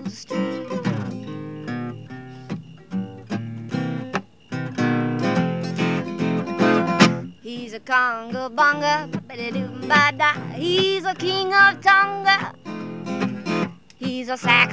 Street. He's a conga bonga, ba-da-doo-ba-da. He's a king of Tonga. He's a sax